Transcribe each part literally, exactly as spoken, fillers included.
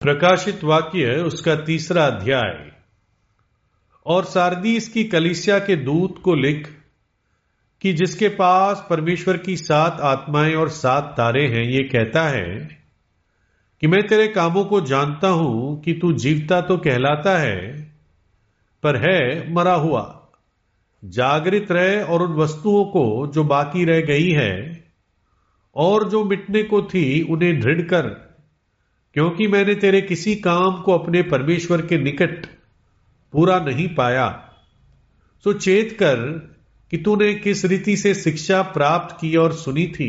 प्रकाशित वाक्य उसका तीसरा अध्याय। और सारदीस की कलीसिया के दूत को लिख कि जिसके पास परमेश्वर की सात आत्माएं और सात तारे हैं, ये कहता है कि मैं तेरे कामों को जानता हूं कि तू जीवता तो कहलाता है पर है मरा हुआ। जागृत रहे और उन वस्तुओं को जो बाकी रह गई है और जो मिटने को थी उन्हें दृढ़ कर, क्योंकि मैंने तेरे किसी काम को अपने परमेश्वर के निकट पूरा नहीं पाया। सो चेत कर कि तूने किस रीति से शिक्षा प्राप्त की और सुनी थी,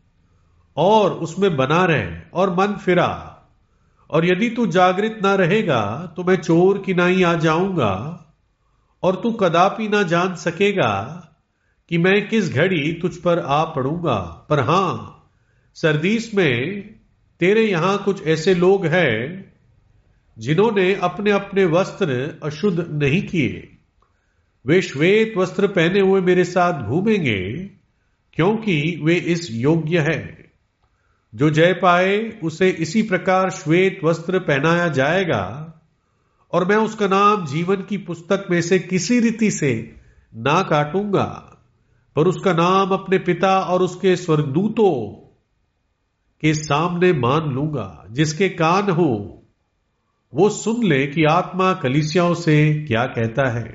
और उसमें बना रहे और मन फिरा। और यदि तू जागृत ना रहेगा तो मैं चोर की नाई आ जाऊंगा और तू कदापि ना जान सकेगा कि मैं किस घड़ी तुझ पर आ पड़ूंगा। पर हां, सरदीस में तेरे यहां कुछ ऐसे लोग हैं जिन्होंने अपने अपने वस्त्र अशुद्ध नहीं किए। वे श्वेत वस्त्र पहने हुए मेरे साथ घूमेंगे, क्योंकि वे इस योग्य है। जो जय पाए उसे इसी प्रकार श्वेत वस्त्र पहनाया जाएगा, और मैं उसका नाम जीवन की पुस्तक में से किसी रीति से ना काटूंगा, पर उसका नाम अपने पिता और उसके स्वर्गदूतों के सामने मान लूंगा। जिसके कान हो वो सुन ले कि आत्मा कलीसियाओं से क्या कहता है।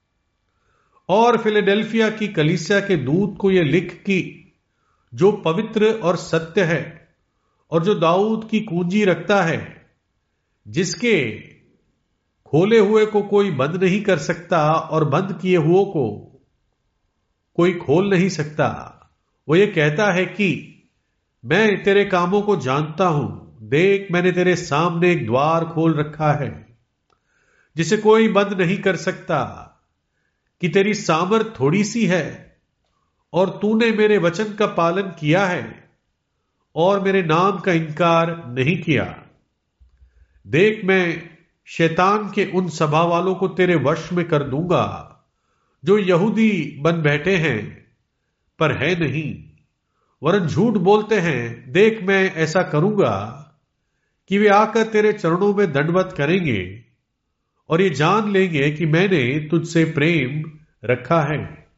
और फिलाडेल्फिया की कलीसिया के दूत को यह लिख कि जो पवित्र और सत्य है और जो दाऊद की कुंजी रखता है, जिसके खोले हुए को कोई बंद नहीं कर सकता और बंद किए हुए को कोई खोल नहीं सकता, वो ये कहता है कि मैं तेरे कामों को जानता हूं। देख, मैंने तेरे सामने एक द्वार खोल रखा है जिसे कोई बंद नहीं कर सकता, कि तेरी सामर्थ थोड़ी सी है और तूने मेरे वचन का पालन किया है और मेरे नाम का इनकार नहीं किया। देख, मैं शैतान के उन सभा वालों को तेरे वश में कर दूंगा जो यहूदी बन बैठे हैं पर है नहीं, वरन झूठ बोलते हैं। देख, मैं ऐसा करूंगा कि वे आकर तेरे चरणों में दंडवत करेंगे और ये जान लेंगे कि मैंने तुझसे प्रेम रखा है।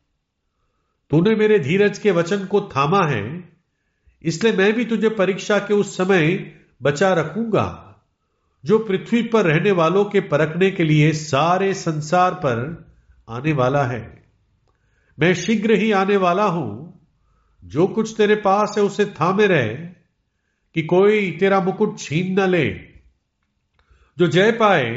तूने मेरे धीरज के वचन को थामा है, इसलिए मैं भी तुझे परीक्षा के उस समय बचा रखूंगा जो पृथ्वी पर रहने वालों के परखने के लिए सारे संसार पर आने वाला है। मैं शीघ्र ही आने वाला हूं। जो कुछ तेरे पास है उसे थामे रहे, कि कोई तेरा मुकुट छीन न ले। जो जय पाए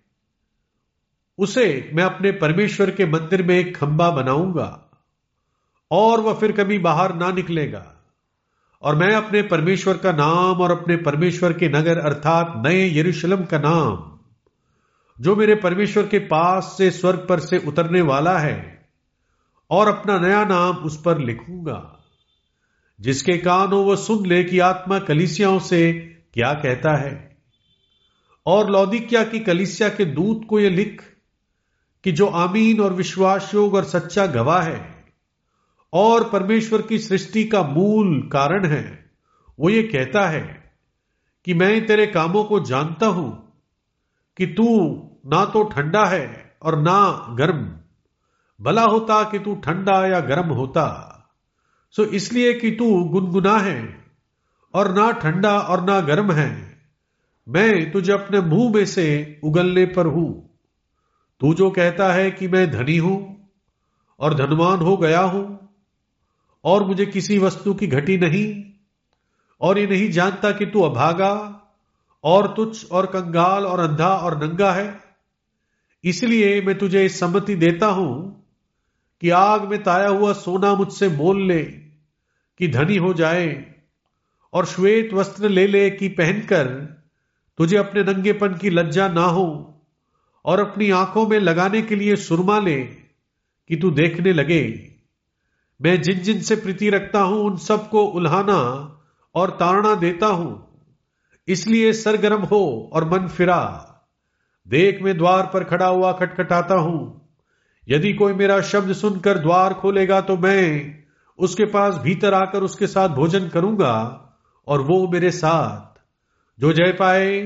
उसे मैं अपने परमेश्वर के मंदिर में एक खंबा बनाऊंगा, और वह फिर कभी बाहर ना निकलेगा। और मैं अपने परमेश्वर का नाम और अपने परमेश्वर के नगर अर्थात नए यरूशलेम का नाम, जो मेरे परमेश्वर के पास से स्वर्ग पर से उतरने वाला है, और अपना नया नाम उस पर लिखूंगा। जिसके कान हो वह सुन ले कि आत्मा कलीसियाओं से क्या कहता है। और लौदीकिया की कलीसिया के दूत को यह लिख कि जो आमीन और विश्वास योग और सच्चा गवाह है और परमेश्वर की सृष्टि का मूल कारण है, वो ये कहता है कि मैं तेरे कामों को जानता हूं कि तू ना तो ठंडा है और ना गर्म। भला होता कि तू ठंडा या गर्म होता। सो इसलिए कि तू गुनगुना है और ना ठंडा और ना गर्म है, मैं तुझे अपने मुंह में से उगलने पर हूं। तू जो कहता है कि मैं धनी हूं और धनवान हो गया हूं और मुझे किसी वस्तु की घटी नहीं, और ये नहीं जानता कि तू अभागा और तुच्छ और कंगाल और अंधा और नंगा है। इसलिए मैं तुझे इस सम्मति देता हूं कि आग में ताया हुआ सोना मुझसे मोल ले कि धनी हो जाए, और श्वेत वस्त्र ले ले कि पहनकर तुझे अपने नंगेपन की लज्जा ना हो, और अपनी आंखों में लगाने के लिए सुरमा ले कि तू देखने लगे। मैं जिन जिन से प्रीति रखता हूं उन सबको उल्हाना और ताड़ना देता हूं। इसलिए सरगर्म हो और मन फिरा। देख, मैं द्वार पर खड़ा हुआ खटखटाता हूं। यदि कोई मेरा शब्द सुनकर द्वार खोलेगा तो मैं उसके पास भीतर आकर उसके साथ भोजन करूंगा और वो मेरे साथ। जो जय पाए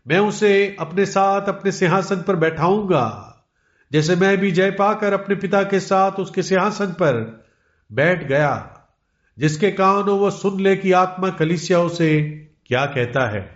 मैं उसे अपने साथ अपने सिंहासन पर बैठाऊंगा, जैसे मैं भी जय पाकर अपने पिता के साथ उसके सिंहासन पर बैठ गया। जिसके कान हो वो सुन ले कि आत्मा कलीसियाओं से क्या कहता है।